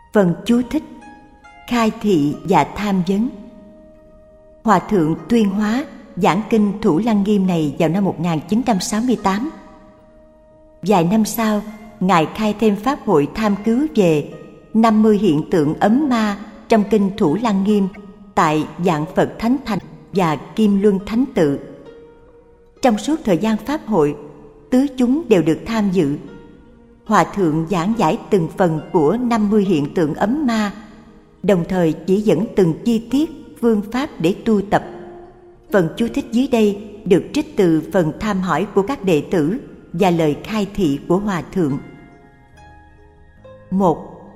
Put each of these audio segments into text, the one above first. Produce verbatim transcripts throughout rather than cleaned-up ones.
Phần chú thích: khai thị và tham vấn. Hòa thượng Tuyên Hóa giảng kinh Thủ Lăng Nghiêm này vào năm một nghìn chín trăm sáu mươi tám. Vài năm sau, Ngài khai thêm pháp hội tham cứu về năm mươi hiện tượng ấm ma trong kinh Thủ Lăng Nghiêm tại Vạn Phật Thánh Thành và Kim Luân Thánh Tự. Trong suốt thời gian pháp hội, tứ chúng đều được tham dự. Hòa thượng giảng giải từng phần của năm mươi hiện tượng ấm ma, đồng thời chỉ dẫn từng chi tiết phương pháp để tu tập. Phần chú thích dưới đây được trích từ phần tham hỏi của các đệ tử và lời khai thị của Hòa thượng. một.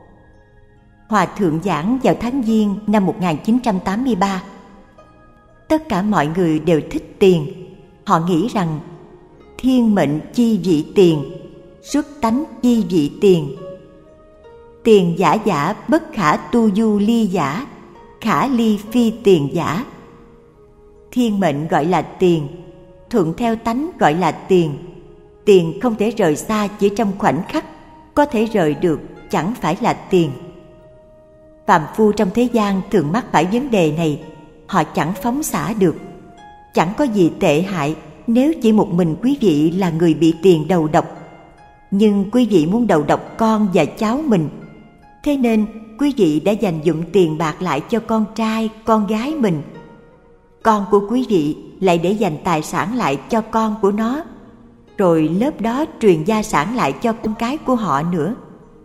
Hòa thượng giảng vào tháng Giêng năm một nghìn chín trăm tám mươi ba. Tất cả mọi người đều thích tiền. Họ nghĩ rằng thiên mệnh chi vị tiền, xuất tánh chi vị tiền. Tiền giả giả bất khả tu du ly giả, khả ly phi tiền giả. Thiên mệnh gọi là tiền, thuận theo tánh gọi là tiền. Tiền không thể rời xa chỉ trong khoảnh khắc, có thể rời được chẳng phải là tiền. Phàm phu trong thế gian thường mắc phải vấn đề này, họ chẳng phóng xả được. Chẳng có gì tệ hại nếu chỉ một mình quý vị là người bị tiền đầu độc. Nhưng quý vị muốn đầu độc con và cháu mình, thế nên quý vị đã dành dụm tiền bạc lại cho con trai, con gái mình. Con của quý vị lại để dành tài sản lại cho con của nó, rồi lớp đó truyền gia sản lại cho con cái của họ nữa.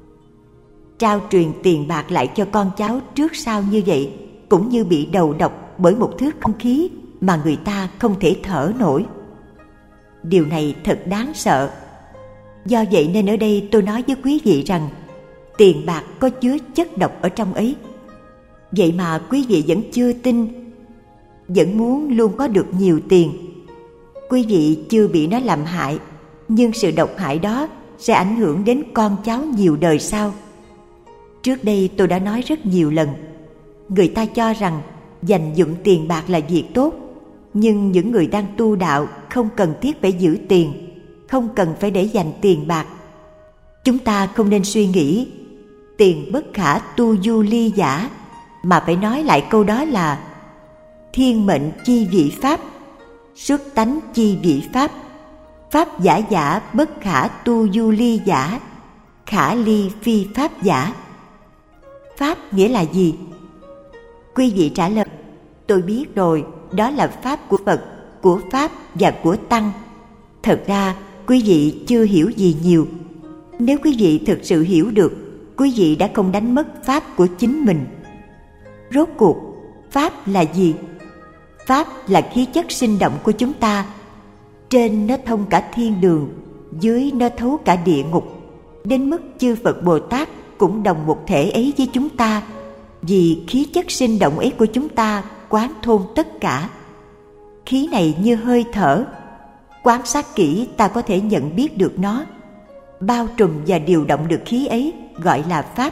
Trao truyền tiền bạc lại cho con cháu trước sau như vậy cũng như bị đầu độc bởi một thứ không khí mà người ta không thể thở nổi. Điều này thật đáng sợ. Do vậy nên ở đây tôi nói với quý vị rằng tiền bạc có chứa chất độc ở trong ấy. Vậy mà quý vị vẫn chưa tin, vẫn muốn luôn có được nhiều tiền. Quý vị chưa bị nó làm hại, nhưng sự độc hại đó sẽ ảnh hưởng đến con cháu nhiều đời sau. Trước đây tôi đã nói rất nhiều lần, người ta cho rằng dành dụm tiền bạc là việc tốt, nhưng những người đang tu đạo không cần thiết phải giữ tiền, không cần phải để dành tiền bạc. Chúng ta không nên suy nghĩ tiền bất khả tu du ly giả, mà phải nói lại câu đó là thiên mệnh chi vị pháp, xuất tánh chi vị pháp, pháp giả giả bất khả tu du ly giả, khả ly phi pháp giả. Pháp nghĩa là gì? Quý vị trả lời, tôi biết rồi, đó là pháp của Phật, của Pháp và của Tăng. Thật ra quý vị chưa hiểu gì nhiều. Nếu quý vị thực sự hiểu được, quý vị đã không đánh mất pháp của chính mình. Rốt cuộc, pháp là gì? Pháp là khí chất sinh động của chúng ta. Trên nó thông cả thiên đường, dưới nó thấu cả địa ngục. Đến mức chư Phật Bồ Tát cũng đồng một thể ấy với chúng ta, vì khí chất sinh động ấy của chúng ta quán thôn tất cả. Khí này như hơi thở, quan sát kỹ ta có thể nhận biết được nó. Bao trùm và điều động được khí ấy gọi là pháp.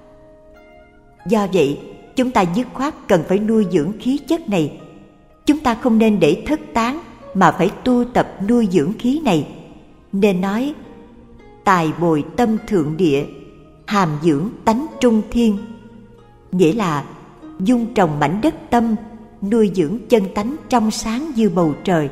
Do vậy, chúng ta dứt khoát cần phải nuôi dưỡng khí chất này. Chúng ta không nên để thất tán, mà phải tu tập nuôi dưỡng khí này. Nên nói, tài bồi tâm thượng địa, hàm dưỡng tánh trung thiên. Nghĩa là dung trồng mảnh đất tâm, nuôi dưỡng chân tánh trong sáng như bầu trời.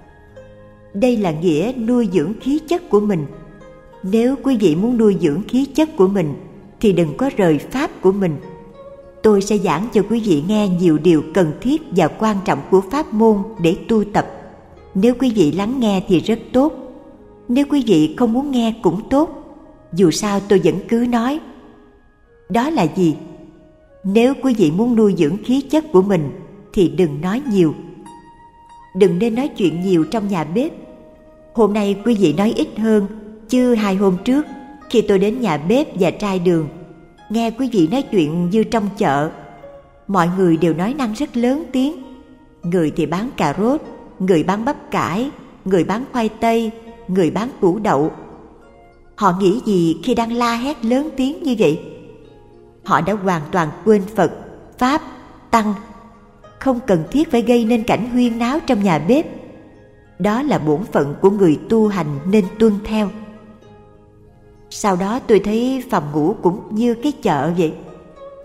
Đây là nghĩa nuôi dưỡng khí chất của mình. Nếu quý vị muốn nuôi dưỡng khí chất của mình thì đừng có rời pháp của mình. Tôi sẽ giảng cho quý vị nghe nhiều điều cần thiết và quan trọng của pháp môn để tu tập. Nếu quý vị lắng nghe thì rất tốt. Nếu quý vị không muốn nghe cũng tốt. Dù sao tôi vẫn cứ nói. Đó là gì? Nếu quý vị muốn nuôi dưỡng khí chất của mình thì đừng nói nhiều. Đừng nên nói chuyện nhiều trong nhà bếp. Hôm nay quý vị nói ít hơn, chứ hai hôm trước khi tôi đến nhà bếp và trai đường, nghe quý vị nói chuyện như trong chợ. Mọi người đều nói năng rất lớn tiếng. Người thì bán cà rốt, người bán bắp cải, người bán khoai tây, người bán củ đậu. Họ nghĩ gì khi đang la hét lớn tiếng như vậy? Họ đã hoàn toàn quên Phật, Pháp, Tăng. Không cần thiết phải gây nên cảnh huyên náo trong nhà bếp. Đó là bổn phận của người tu hành nên tuân theo. Sau đó tôi thấy phòng ngủ cũng như cái chợ vậy.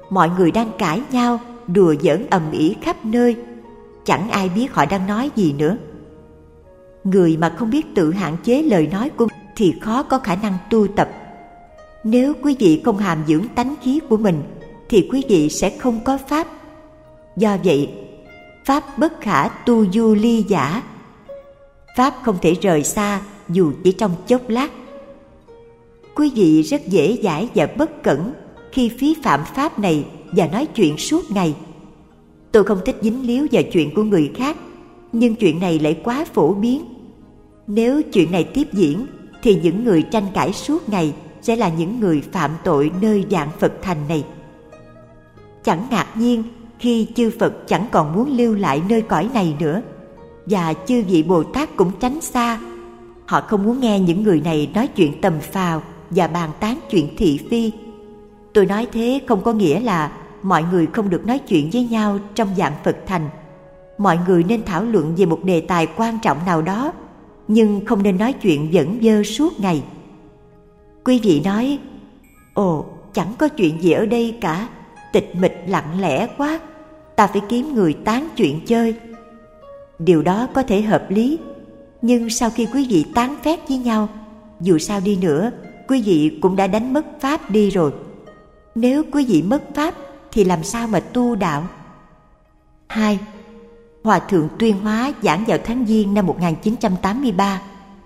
mọi người đang cãi nhau, đùa giỡn ầm ĩ khắp nơi, chẳng ai biết họ đang nói gì nữa. Người mà không biết tự hạn chế lời nói của mình thì khó có khả năng tu tập. Nếu quý vị không hàm dưỡng tánh khí của mình thì quý vị sẽ không có pháp. Do vậy, pháp bất khả tu du ly giả. Pháp không thể rời xa dù chỉ trong chốc lát. Quý vị rất dễ dãi và bất cẩn khi phí phạm pháp này và nói chuyện suốt ngày. Tôi không thích dính líu vào chuyện của người khác, nhưng chuyện này lại quá phổ biến. Nếu chuyện này tiếp diễn thì những người tranh cãi suốt ngày sẽ là những người phạm tội nơi vạn Phật thành này. Chẳng ngạc nhiên khi chư Phật chẳng còn muốn lưu lại nơi cõi này nữa, và chư vị Bồ Tát cũng tránh xa. Họ không muốn nghe những người này nói chuyện tầm phào và bàn tán chuyện thị phi. Tôi nói thế không có nghĩa là mọi người không được nói chuyện với nhau trong vạn Phật thành. Mọi người nên thảo luận về một đề tài quan trọng nào đó, nhưng không nên nói chuyện vẩn vơ suốt ngày. Quý vị nói, ồ, chẳng có chuyện gì ở đây cả, tịch mịch lặng lẽ quá, ta phải kiếm người tán chuyện chơi. Điều đó có thể hợp lý, nhưng sau khi quý vị tán phét với nhau, dù sao đi nữa, quý vị cũng đã đánh mất pháp đi rồi. Nếu quý vị mất pháp thì làm sao mà tu đạo? Hai. Hòa thượng Tuyên Hóa giảng vào tháng Giêng năm một nghìn chín trăm tám mươi ba.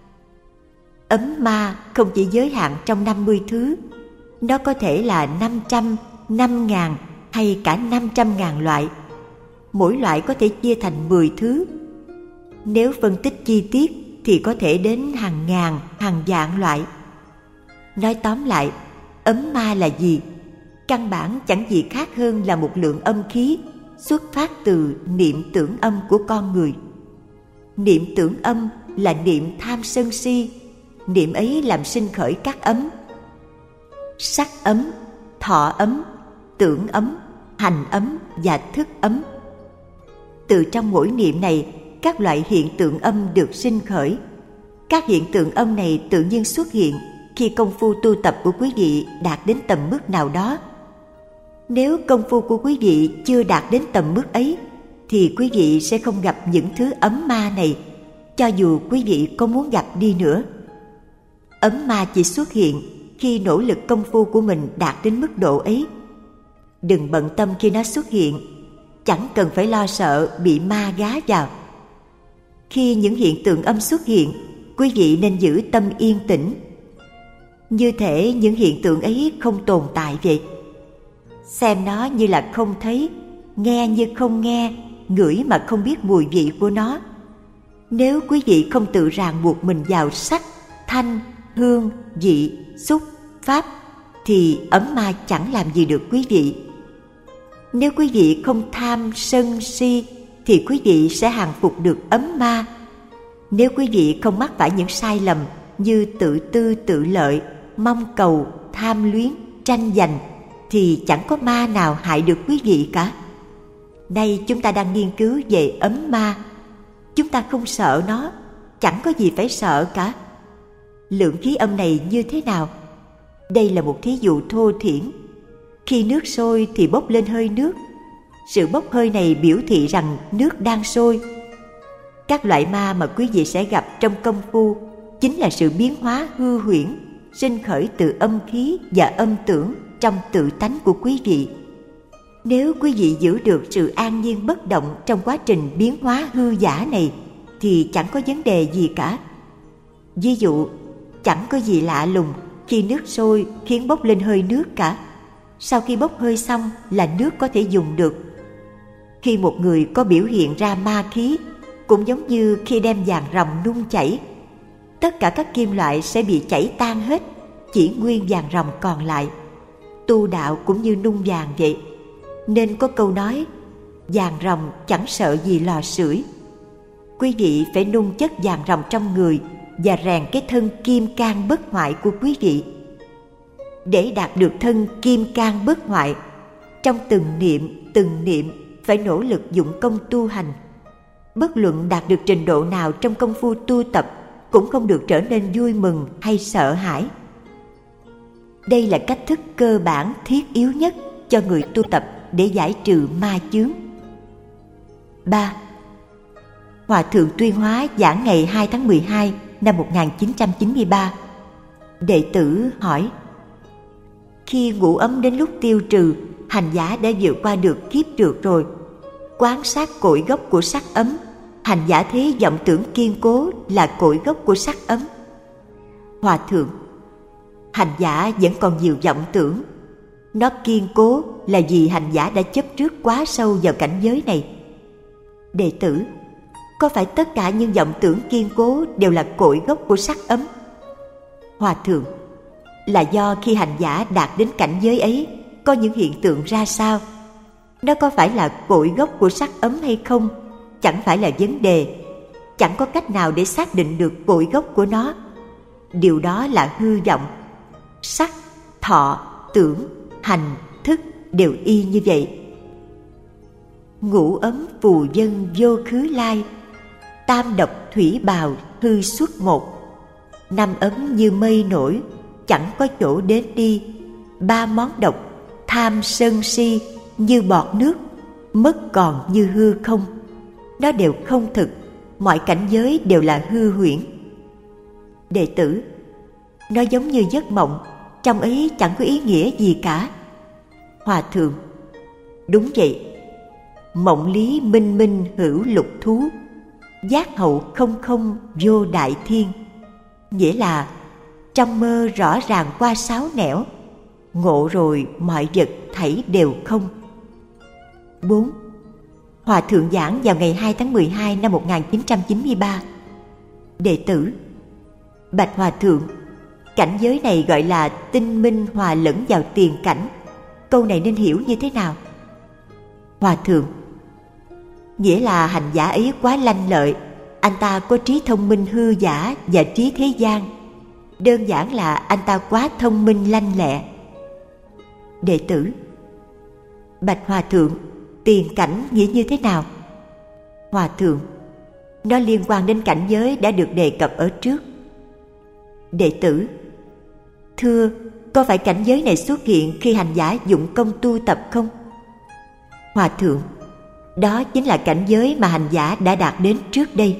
Ấm ma không chỉ giới hạn trong năm mươi thứ, nó có thể là năm trăm, năm ngàn hay cả năm trăm ngàn loại. Mỗi loại có thể chia thành mười thứ. Nếu phân tích chi tiết thì có thể đến hàng ngàn, hàng vạn loại. Nói tóm lại, ấm ma là gì? Căn bản chẳng gì khác hơn là một lượng âm khí xuất phát từ niệm tưởng âm của con người. Niệm tưởng âm là niệm tham sân si. Niệm ấy làm sinh khởi các ấm: sắc ấm, thọ ấm, tưởng ấm, hành ấm và thức ấm. Từ trong mỗi niệm này, các loại hiện tượng âm được sinh khởi. Các hiện tượng âm này tự nhiên xuất hiện khi công phu tu tập của quý vị đạt đến tầm mức nào đó. Nếu công phu của quý vị chưa đạt đến tầm mức ấy, thì quý vị sẽ không gặp những thứ ấm ma này, cho dù quý vị có muốn gặp đi nữa. Ấm ma chỉ xuất hiện khi nỗ lực công phu của mình đạt đến mức độ ấy. Đừng bận tâm khi nó xuất hiện, chẳng cần phải lo sợ bị ma gá vào. Khi những hiện tượng âm xuất hiện, quý vị nên giữ tâm yên tĩnh, như thể những hiện tượng ấy không tồn tại vậy. Xem nó như là không thấy, nghe như không nghe, ngửi mà không biết mùi vị của nó. Nếu quý vị không tự ràng buộc mình vào sắc, thanh, hương, vị, xúc, pháp, thì ấm ma chẳng làm gì được quý vị. Nếu quý vị không tham, sân, si, thì quý vị sẽ hàng phục được ấm ma. Nếu quý vị không mắc phải những sai lầm như tự tư tự lợi, mong cầu, tham luyến, tranh giành, thì chẳng có ma nào hại được quý vị cả. Nay chúng ta đang nghiên cứu về ấm ma. Chúng ta không sợ nó, chẳng có gì phải sợ cả. Lượng khí âm này như thế nào? Đây là một thí dụ thô thiển. Khi nước sôi thì bốc lên hơi nước. Sự bốc hơi này biểu thị rằng nước đang sôi. Các loại ma mà quý vị sẽ gặp trong công phu chính là sự biến hóa hư huyễn, sinh khởi từ âm khí và âm tưởng trong tự tánh của quý vị. Nếu quý vị giữ được sự an nhiên bất động trong quá trình biến hóa hư giả này, thì chẳng có vấn đề gì cả. Ví dụ, chẳng có gì lạ lùng khi nước sôi khiến bốc lên hơi nước cả. Sau khi bốc hơi xong là nước có thể dùng được. Khi một người có biểu hiện ra ma khí, cũng giống như khi đem vàng ròng nung chảy, tất cả các kim loại sẽ bị chảy tan hết, chỉ nguyên vàng ròng còn lại. Tu đạo cũng như nung vàng vậy, nên có câu nói vàng ròng chẳng sợ gì lò sưởi. Quý vị phải nung chất vàng ròng trong người và rèn cái thân kim cang bất hoại của quý vị. Để đạt được thân kim cang bất hoại, trong từng niệm từng niệm phải nỗ lực dụng công tu hành. Bất luận đạt được trình độ nào trong công phu tu tập cũng không được trở nên vui mừng hay sợ hãi. Đây là cách thức cơ bản thiết yếu nhất cho người tu tập để giải trừ ma chướng. ba. Hòa thượng Tuyên Hóa giảng ngày hai tháng mười hai năm một nghìn chín trăm chín mươi ba. Đệ tử hỏi: khi ngủ ấm đến lúc tiêu trừ, hành giả đã vượt qua được kiếp trượt rồi. Quán sát cội gốc của sắc ấm, hành giả thấy vọng tưởng kiên cố là cội gốc của sắc ấm. Hòa thượng: hành giả vẫn còn nhiều vọng tưởng. Nó kiên cố là vì hành giả đã chấp trước quá sâu vào cảnh giới này. Đệ tử: có phải tất cả những vọng tưởng kiên cố đều là cội gốc của sắc ấm? Hòa thượng: là do khi hành giả đạt đến cảnh giới ấy, có những hiện tượng ra sao? Nó có phải là cội gốc của sắc ấm hay không, chẳng phải là vấn đề. Chẳng có cách nào để xác định được cội gốc của nó. Điều đó là hư vọng. Sắc, thọ, tưởng, hành, thức đều y như vậy. Ngũ ấm phù dân vô khứ lai, tam độc thủy bào hư xuất một. Năm ấm như mây nổi, chẳng có chỗ đến đi. Ba món độc, tham sân si như bọt nước, mất còn như hư không. Nó đều không thực, mọi cảnh giới đều là hư huyễn. Đệ tử: nó giống như giấc mộng, trong ấy chẳng có ý nghĩa gì cả. Hòa thượng: đúng vậy. Mộng lý minh minh hữu lục thú, giác hậu không không vô đại thiên. Nghĩa là trong mơ rõ ràng qua sáu nẻo, ngộ rồi mọi vật thảy đều không. bốn. Hòa thượng giảng vào ngày hai tháng mười hai năm một nghìn chín trăm chín mươi ba. Đệ tử: bạch Hòa thượng, cảnh giới này gọi là tinh minh hòa lẫn vào tiền cảnh. Câu này nên hiểu như thế nào? Hòa thượng: nghĩa là hành giả ấy quá lanh lợi. Anh ta có trí thông minh hư giả và trí thế gian. Đơn giản là anh ta quá thông minh lanh lẹ. Đệ tử: bạch Hòa thượng, tiền cảnh nghĩa như thế nào? Hòa thượng: nó liên quan đến cảnh giới đã được đề cập ở trước. Đệ tử: thưa, có phải cảnh giới này xuất hiện khi hành giả dụng công tu tập không? Hòa thượng: đó chính là cảnh giới mà hành giả đã đạt đến trước đây.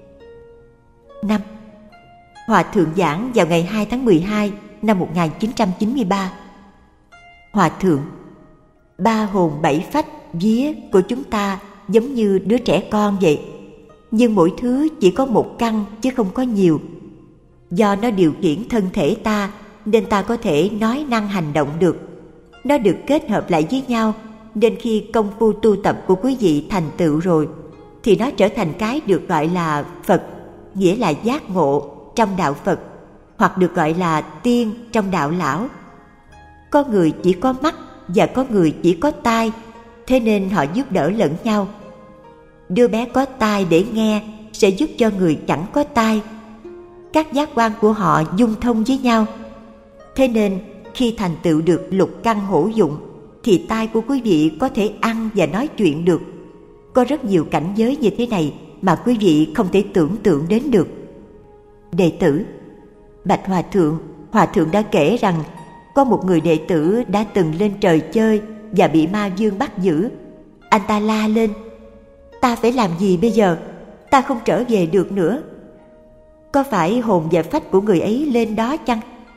năm. Hòa thượng giảng vào ngày hai tháng mười hai năm một nghìn chín trăm chín mươi ba. Hòa thượng: ba hồn bảy phách vía của chúng ta giống như đứa trẻ con vậy, nhưng mỗi thứ chỉ có một căn chứ không có nhiều. Do nó điều khiển thân thể ta nên ta có thể nói năng hành động được. Nó được kết hợp lại với nhau, nên khi công phu tu tập của quý vị thành tựu rồi thì nó trở thành cái được gọi là Phật, nghĩa là giác ngộ trong đạo Phật, hoặc được gọi là tiên trong đạo lão. Có người chỉ có mắt và có người chỉ có tai, thế nên họ giúp đỡ lẫn nhau. Đứa bé có tai để nghe sẽ giúp cho người chẳng có tai. Các giác quan của họ dung thông với nhau, thế nên khi thành tựu được lục căn hữu dụng thì tai của quý vị có thể ăn và nói chuyện được. Có rất nhiều cảnh giới như thế này mà quý vị không thể tưởng tượng đến được. Đệ tử: bạch Hòa thượng, Hòa thượng đã kể rằng có một người đệ tử đã từng lên trời chơi và bị ma vương bắt giữ. Anh ta la lên: ta phải làm gì bây giờ? Ta không trở về được nữa. Có phải hồn và phách của người ấy lên đó chăng?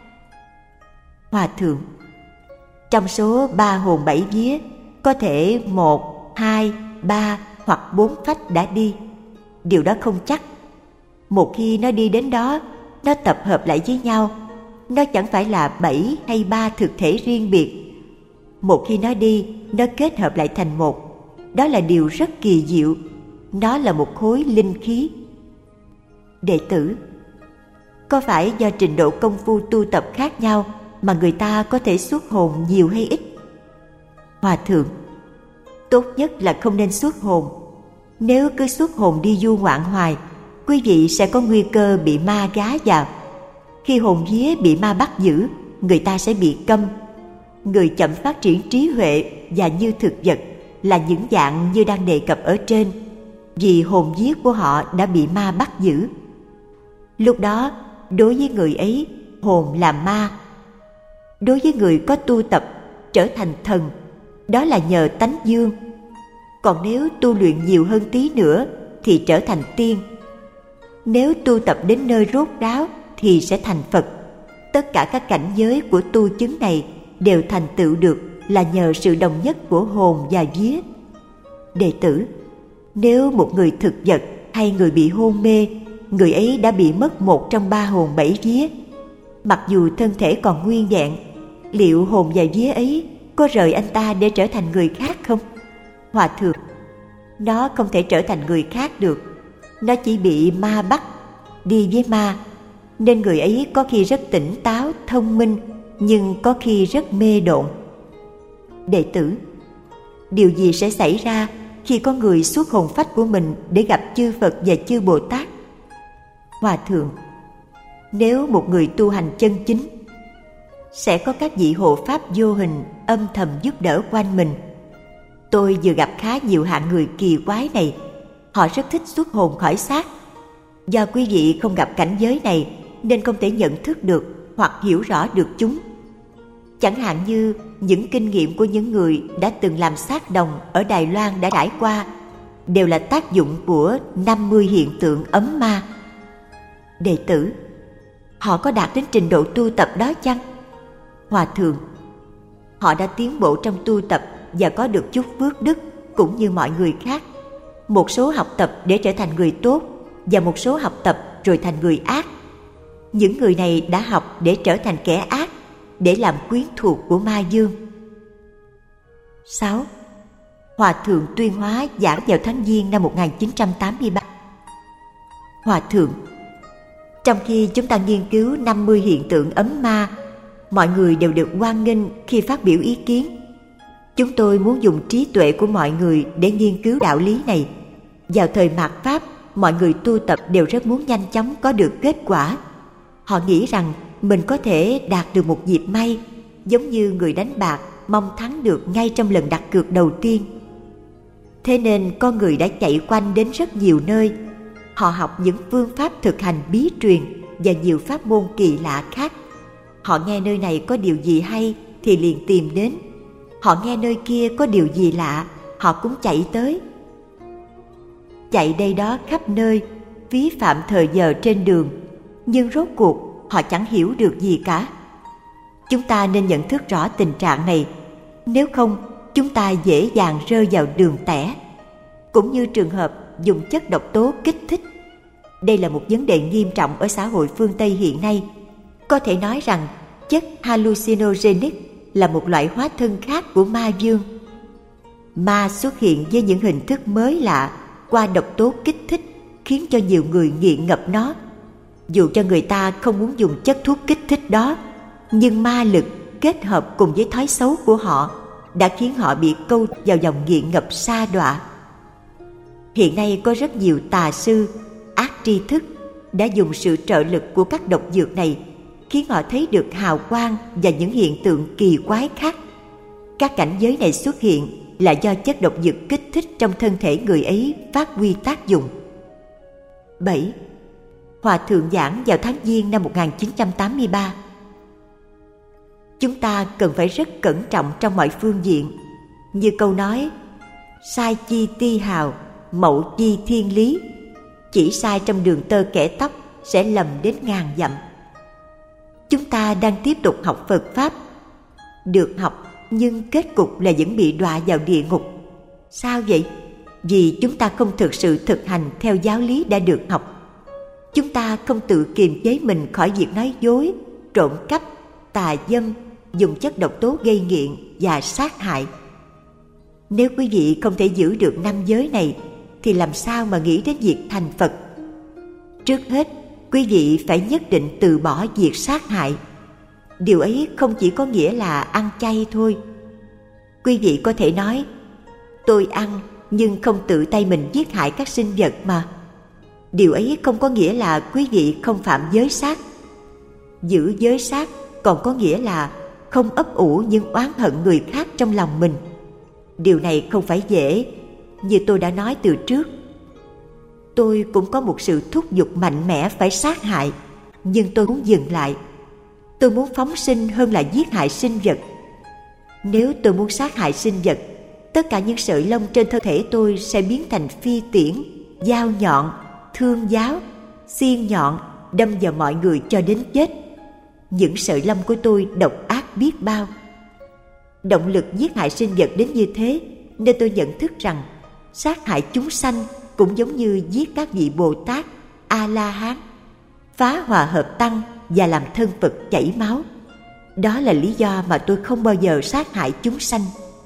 Hòa thượng: trong số ba hồn bảy vía, có thể một, hai, ba hoặc bốn phách đã đi. Điều đó không chắc. Một khi nó đi đến đó, nó tập hợp lại với nhau. Nó chẳng phải là bảy hay ba thực thể riêng biệt. Một khi nó đi, nó kết hợp lại thành một. Đó là điều rất kỳ diệu. Nó là một khối linh khí. Đệ tử: có phải do trình độ công phu tu tập khác nhau mà người ta có thể xuất hồn nhiều hay ít? Hòa thượng: tốt nhất là không nên xuất hồn. Nếu cứ xuất hồn đi du ngoạn hoài, quý vị sẽ có nguy cơ bị ma gá vào. Khi hồn vía bị ma bắt giữ, người ta sẽ bị câm. Người chậm phát triển trí huệ và như thực vật là những dạng như đang đề cập ở trên, vì hồn vía của họ đã bị ma bắt giữ. Lúc đó, đối với người ấy, hồn là ma. Đối với người có tu tập, trở thành thần, đó là nhờ tánh dương. Còn nếu tu luyện nhiều hơn tí nữa thì trở thành tiên. Nếu tu tập đến nơi rốt ráo thì sẽ thành Phật. Tất cả các cảnh giới của tu chứng này đều thành tựu được là nhờ sự đồng nhất của hồn và vía. Đệ tử, nếu một người thực vật hay người bị hôn mê, người ấy đã bị mất một trong ba hồn bảy vía. Mặc dù thân thể còn nguyên vẹn, liệu hồn và vía ấy có rời anh ta để trở thành người khác không? Hòa thượng, nó không thể trở thành người khác được. Nó chỉ bị ma bắt, đi với ma, nên người ấy có khi rất tỉnh táo, thông minh, nhưng có khi rất mê độn. Đệ tử, điều gì sẽ xảy ra khi có người xuất hồn phách của mình để gặp chư Phật và chư Bồ Tát? Hòa thượng, nếu một người tu hành chân chính, sẽ có các vị hộ pháp vô hình âm thầm giúp đỡ quanh mình. Tôi vừa gặp khá nhiều hạng người kỳ quái này. Họ rất thích xuất hồn khỏi xác. Do quý vị không gặp cảnh giới này nên không thể nhận thức được hoặc hiểu rõ được chúng. Chẳng hạn như những kinh nghiệm của những người đã từng làm xác đồng ở Đài Loan đã trải qua đều là tác dụng của năm mươi hiện tượng ấm ma. Đệ tử, họ có đạt đến trình độ tu tập đó chăng? Hòa thượng, họ đã tiến bộ trong tu tập và có được chút phước đức cũng như mọi người khác. Một số học tập để trở thành người tốt và một số học tập rồi thành người ác. Những người này đã học để trở thành kẻ ác, để làm quyến thuộc của ma dương. sáu. Hòa thượng Tuyên Hóa giảng vào tháng Giêng năm một nghìn chín trăm tám mươi ba. Hòa thượng, trong khi chúng ta nghiên cứu năm mươi hiện tượng ấm ma, mọi người đều được hoan nghênh khi phát biểu ý kiến. Chúng tôi muốn dùng trí tuệ của mọi người để nghiên cứu đạo lý này. Vào thời mạt Pháp, mọi người tu tập đều rất muốn nhanh chóng có được kết quả. Họ nghĩ rằng mình có thể đạt được một dịp may, giống như người đánh bạc mong thắng được ngay trong lần đặt cược đầu tiên. Thế nên con người đã chạy quanh đến rất nhiều nơi. Họ học những phương pháp thực hành bí truyền và nhiều pháp môn kỳ lạ khác. Họ nghe nơi này có điều gì hay thì liền tìm đến. Họ nghe nơi kia có điều gì lạ, họ cũng chạy tới. Chạy đây đó khắp nơi, phí phạm thời giờ trên đường, nhưng rốt cuộc họ chẳng hiểu được gì cả. Chúng ta nên nhận thức rõ tình trạng này, nếu không chúng ta dễ dàng rơi vào đường tẻ. Cũng như trường hợp dùng chất độc tố kích thích. Đây là một vấn đề nghiêm trọng ở xã hội phương Tây hiện nay. Có thể nói rằng chất hallucinogenic là một loại hóa thân khác của ma dương. Ma xuất hiện với những hình thức mới lạ qua độc tố kích thích, khiến cho nhiều người nghiện ngập nó. Dù cho người ta không muốn dùng chất thuốc kích thích đó, nhưng ma lực kết hợp cùng với thói xấu của họ đã khiến họ bị câu vào dòng nghiện ngập sa đọa. Hiện nay có rất nhiều tà sư, ác tri thức đã dùng sự trợ lực của các độc dược này, khiến họ thấy được hào quang và những hiện tượng kỳ quái khác. Các cảnh giới này xuất hiện là do chất độc dược kích thích trong thân thể người ấy phát huy tác dụng. bảy. Hòa thượng giảng vào tháng Giêng năm một nghìn chín trăm tám mươi ba. Chúng ta cần phải rất cẩn trọng trong mọi phương diện, như câu nói sai chi ti hào, mậu chi thiên lý. Chỉ sai trong đường tơ kẻ tóc sẽ lầm đến ngàn dặm. Chúng ta đang tiếp tục học Phật Pháp. Được học nhưng kết cục là vẫn bị đọa vào địa ngục. Sao vậy? Vì chúng ta không thực sự thực hành theo giáo lý đã được học. Chúng ta không tự kiềm chế mình khỏi việc nói dối, trộm cắp, tà dâm, dùng chất độc tố gây nghiện và sát hại. Nếu quý vị không thể giữ được năm giới này thì làm sao mà nghĩ đến việc thành Phật? Trước hết, quý vị phải nhất định từ bỏ việc sát hại. Điều ấy không chỉ có nghĩa là ăn chay thôi. Quý vị có thể nói, tôi ăn nhưng không tự tay mình giết hại các sinh vật mà. Điều ấy không có nghĩa là quý vị không phạm giới sát. Giữ giới sát còn có nghĩa là không ấp ủ những oán hận người khác trong lòng mình. Điều này không phải dễ, như tôi đã nói từ trước. Tôi cũng có một sự thúc giục mạnh mẽ phải sát hại, nhưng tôi muốn dừng lại. Tôi muốn phóng sinh hơn là giết hại sinh vật. Nếu tôi muốn sát hại sinh vật, tất cả những sợi lông trên thân thể tôi sẽ biến thành phi tiễn, dao nhọn, thương giáo, xiên nhọn đâm vào mọi người cho đến chết. Những sợi lông của tôi độc ác biết bao. Động lực giết hại sinh vật đến như thế, nên tôi nhận thức rằng sát hại chúng sanh cũng giống như giết các vị Bồ Tát, A-la-hán, phá hòa hợp tăng và làm thân Phật chảy máu. Đó là lý do mà tôi không bao giờ sát hại chúng sanh.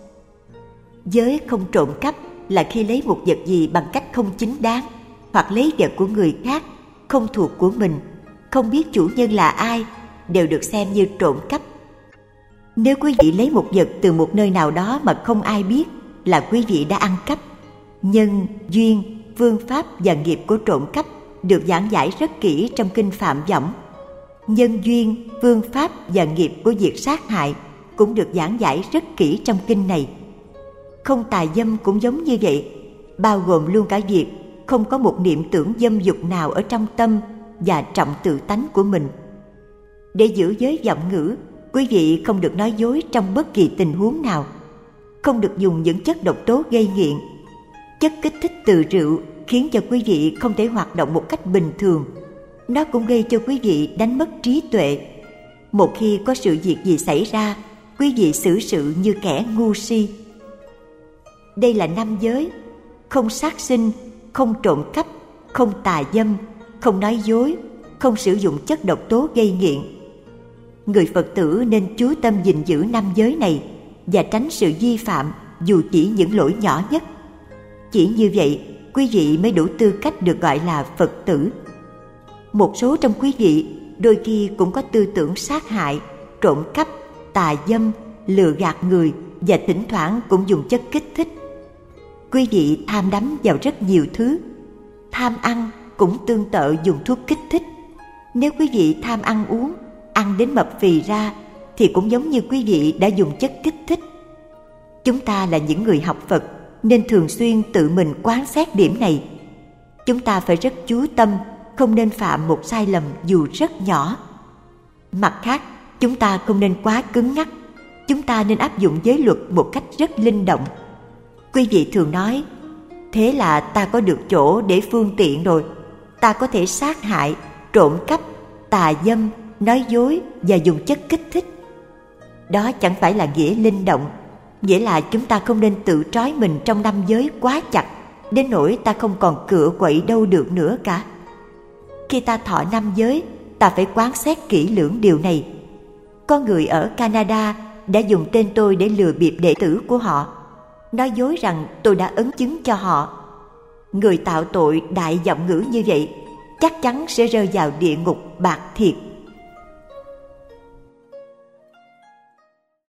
Giới không trộm cắp là khi lấy một vật gì bằng cách không chính đáng, hoặc lấy vật của người khác, không thuộc của mình, không biết chủ nhân là ai, đều được xem như trộm cắp. Nếu quý vị lấy một vật từ một nơi nào đó mà không ai biết, là quý vị đã ăn cắp. Nhân, duyên, phương pháp và nghiệp của trộm cắp được giảng giải rất kỹ trong kinh Phạm Võng. Nhân duyên, phương pháp và nghiệp của việc sát hại cũng được giảng giải rất kỹ trong kinh này. Không tà dâm cũng giống như vậy, bao gồm luôn cả việc không có một niệm tưởng dâm dục nào ở trong tâm và trọng tự tánh của mình. Để giữ giới vọng ngữ, quý vị không được nói dối trong bất kỳ tình huống nào, không được dùng những chất độc tố gây nghiện. Chất kích thích từ rượu khiến cho quý vị không thể hoạt động một cách bình thường. Nó cũng gây cho quý vị đánh mất trí tuệ. Một khi có sự việc gì xảy ra, quý vị xử sự như kẻ ngu si. Đây là năm giới: không sát sinh, không trộm cắp, không tà dâm, không nói dối, không sử dụng chất độc tố gây nghiện. Người Phật tử nên chú tâm gìn giữ năm giới này và tránh sự vi phạm dù chỉ những lỗi nhỏ nhất. Chỉ như vậy, quý vị mới đủ tư cách được gọi là Phật tử. Một số trong quý vị đôi khi cũng có tư tưởng sát hại, trộm cắp, tà dâm, lừa gạt người và thỉnh thoảng cũng dùng chất kích thích. Quý vị tham đắm vào rất nhiều thứ. Tham ăn cũng tương tự dùng thuốc kích thích. Nếu quý vị tham ăn uống, ăn đến mập phì ra, thì cũng giống như quý vị đã dùng chất kích thích. Chúng ta là những người học Phật nên thường xuyên tự mình quán xét điểm này. Chúng ta phải rất chú tâm, không nên phạm một sai lầm dù rất nhỏ. Mặt khác, chúng ta không nên quá cứng nhắc. Chúng ta nên áp dụng giới luật một cách rất linh động. Quý vị thường nói, thế là ta có được chỗ để phương tiện rồi. Ta có thể sát hại, trộm cắp, tà dâm, nói dối và dùng chất kích thích. Đó chẳng phải là nghĩa linh động. Nghĩa là chúng ta không nên tự trói mình trong năm giới quá chặt, đến nỗi ta không còn cựa quậy đâu được nữa cả. Khi ta thọ năm giới, ta phải quán xét kỹ lưỡng điều này. Có người ở Canada đã dùng tên tôi để lừa bịp đệ tử của họ, nói dối rằng tôi đã ấn chứng cho họ. Người tạo tội đại vọng ngữ như vậy chắc chắn sẽ rơi vào địa ngục bạc thiệt.